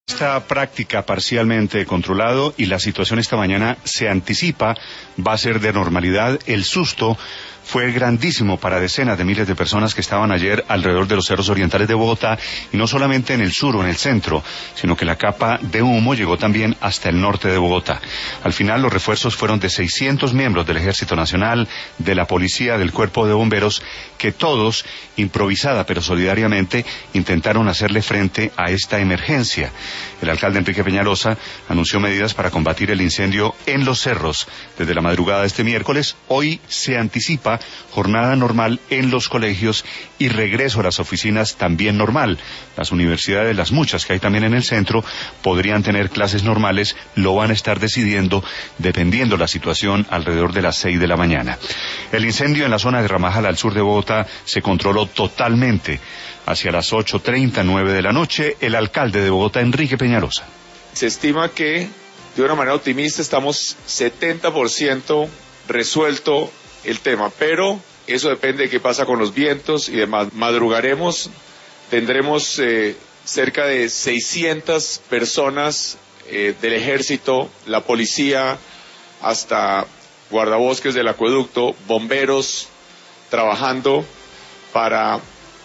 Esta práctica parcialmente controlado y la situación esta mañana se anticipa, va a ser de normalidad. El susto fue grandísimo para decenas de miles de personas que estaban ayer alrededor de los cerros orientales de Bogotá, y no solamente en el sur o en el centro, sino que la capa de humo llegó también hasta el norte de Bogotá. Al final los refuerzos fueron de 600 miembros del Ejército Nacional, de la Policía, del Cuerpo de Bomberos, que todos, improvisada pero solidariamente, intentaron hacerle frente a esta emergencia. El alcalde Enrique Peñalosa anunció medidas para combatir el incendio en los cerros desde la madrugada de este miércoles. Hoy se anticipa jornada normal en los colegios y regreso a las oficinas también normal. Las universidades, las muchas que hay también en el centro, podrían tener clases normales, lo van a estar decidiendo dependiendo la situación alrededor de las 6 de la mañana. El incendio en la zona de Ramajal al sur de Bogotá se controló totalmente. Hacia las 8:30, 9 de la noche, el alcalde de Bogotá, Enrique Peñalosa. Se estima que, de una manera optimista, estamos 70% resuelto el tema, pero eso depende de qué pasa con los vientos y demás. Madrugaremos, tendremos cerca de 600 personas del ejército, la policía, hasta guardabosques del acueducto, bomberos, trabajando para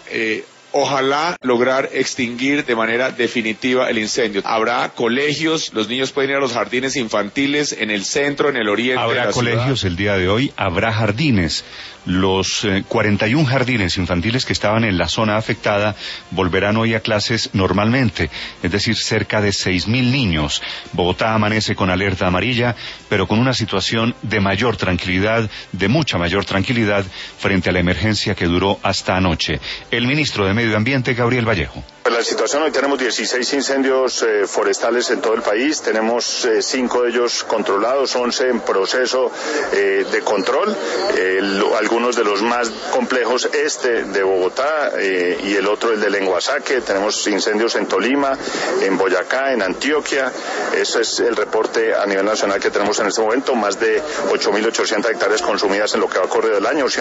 ojalá lograr extinguir de manera definitiva el incendio. Habrá colegios, los niños pueden ir a los jardines infantiles en el centro, en el oriente de la ciudad. Habrá colegios el día de hoy, habrá jardines. Los 41 jardines infantiles que estaban en la zona afectada volverán hoy a clases normalmente, es decir, cerca de 6.000 niños. Bogotá amanece con alerta amarilla, pero con una situación de mayor tranquilidad, de mucha mayor tranquilidad, frente a la emergencia que duró hasta anoche. El ministro de Medio Ambiente, Gabriel Vallejo. La situación, hoy tenemos 16 incendios forestales en todo el país, tenemos 5 de ellos controlados, 11 en proceso de control, algunos de los más complejos de Bogotá y el otro el de Lenguasaque. Tenemos incendios en Tolima, en Boyacá, en Antioquia. Ese es el reporte a nivel nacional que tenemos en este momento, más de 8.800 hectáreas consumidas en lo que va corrido del año,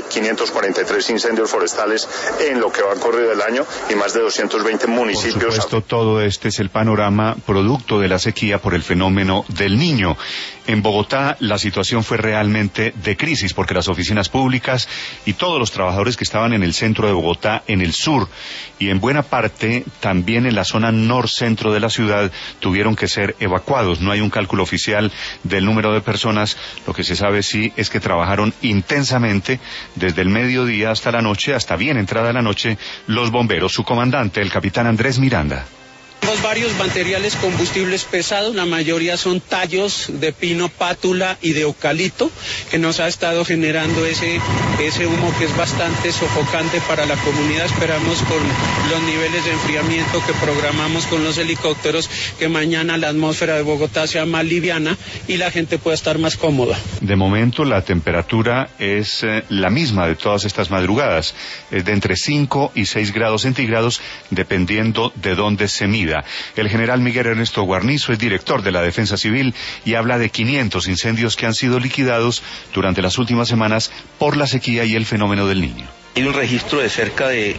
543 incendios forestales en lo que va corrido del año y más de 220 municipios. Por supuesto, todo este es el panorama producto de la sequía por el fenómeno del Niño. En Bogotá la situación fue realmente de crisis porque las oficinas públicas y todos los trabajadores que estaban en el centro de Bogotá, en el sur y en buena parte también en la zona norcentro de la ciudad, tuvieron que ser evacuados. No hay un cálculo oficial del número de personas. Lo que se sabe sí es que trabajaron intensamente desde el mediodía hasta la noche, hasta bien entrada la noche, los bomberos. Su comandante, el capitán Andrés Miranda. Tenemos varios materiales combustibles pesados, la mayoría son tallos de pino, pátula y de eucalipto, que nos ha estado generando ese humo que es bastante sofocante para la comunidad. Esperamos con los niveles de enfriamiento que programamos con los helicópteros que mañana la atmósfera de Bogotá sea más liviana y la gente pueda estar más cómoda. De momento la temperatura es la misma de todas estas madrugadas, es de entre 5 y 6 grados centígrados dependiendo de dónde se mida. El general Miguel Ernesto Guarnizo es director de la Defensa Civil y habla de 500 incendios que han sido liquidados durante las últimas semanas por la sequía y el fenómeno del Niño. Hay un registro de cerca de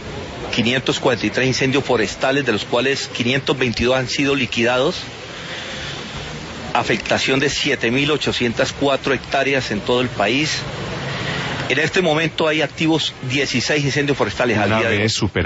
543 incendios forestales, de los cuales 522 han sido liquidados. Afectación de 7.804 hectáreas en todo el país. En este momento hay activos 16 incendios forestales al día de hoy.